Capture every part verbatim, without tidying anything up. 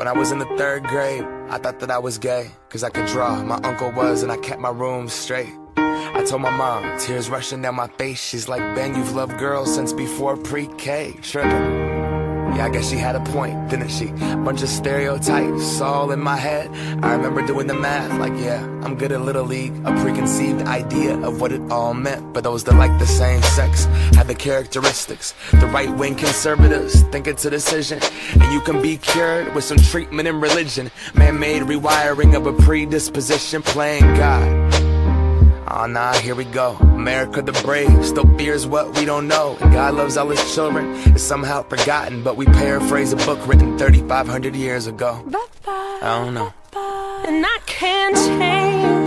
When I was in the third grade, I thought that I was gay, cause I could draw, my uncle was, and I kept my room straight. I told my mom, tears rushing down my face, she's like, Ben, you've loved girls since before pre-K. Trippin'. Yeah, I guess she had a point, didn't she? Bunch of stereotypes all in my head. I remember doing the math, like yeah, I'm good at Little League. A preconceived idea of what it all meant. But those that like the same sex had the characteristics. The right-wing conservatives thinking to decision, and you can be cured with some treatment in religion. Man-made rewiring of a predisposition, playing God. Oh nah, here we go. America the brave still fears what we don't know. And God loves all his children, it's somehow forgotten. But we paraphrase a book written thirty-five hundred years ago. I don't know. And I can't change,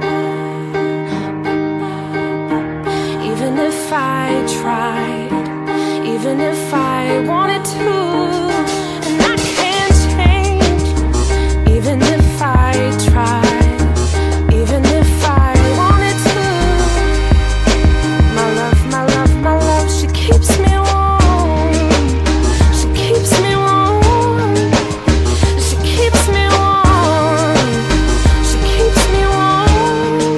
even if I tried, even if I wanted to. And I can't change, even if I tried, even if I keeps me warm, she keeps me warm, she keeps me warm, she keeps me warm.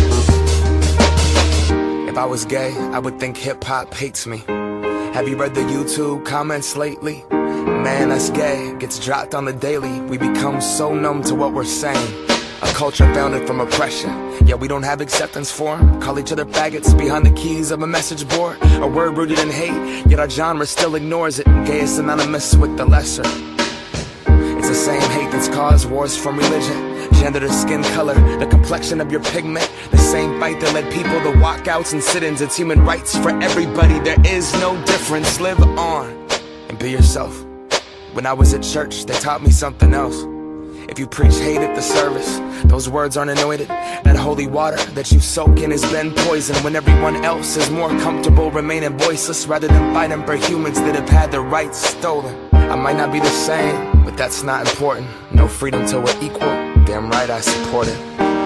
If I was gay, I would think hip-hop hates me. Have you read the YouTube comments lately? Man, that's gay, gets dropped on the daily. We become so numb to what we're saying. A culture founded from oppression. Yeah, we don't have acceptance for 'em. Call each other faggots behind the keys of a message board. A word rooted in hate, yet our genre still ignores it. Gay is synonymous with the lesser. It's the same hate that's caused wars from religion, gender to skin color, the complexion of your pigment. The same fight that led people to walkouts and sit-ins. It's human rights for everybody. There is no difference. Live on and be yourself. When I was at church, they taught me something else. If you preach hate at the service, those words aren't anointed. That holy water that you soak in has been poisoned. When everyone else is more comfortable remaining voiceless, rather than fighting for humans that have had their rights stolen. I might not be the same, but that's not important. No freedom till we're equal. Damn right I support it.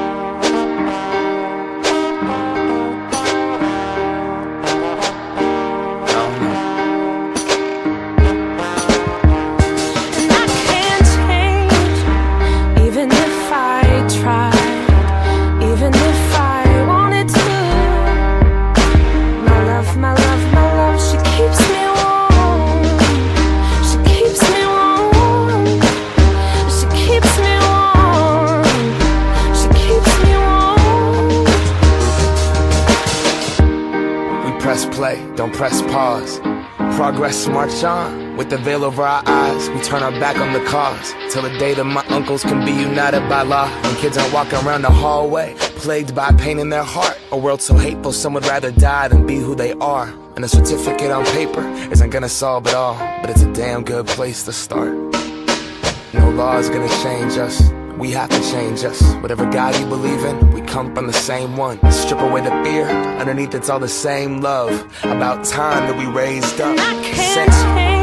Play, don't press pause. Progress march on. With the veil over our eyes, we turn our back on the cause. Till the day that my uncles can be united by law. When kids aren't walking around the hallway plagued by pain in their heart. A world so hateful some would rather die than be who they are. And a certificate on paper isn't gonna solve it all, but it's a damn good place to start. No law is gonna change us, we have to change us. Whatever God you believe in, we come from the same one. Strip away the fear, underneath it's all the same love. About time that we raised up. I can't change.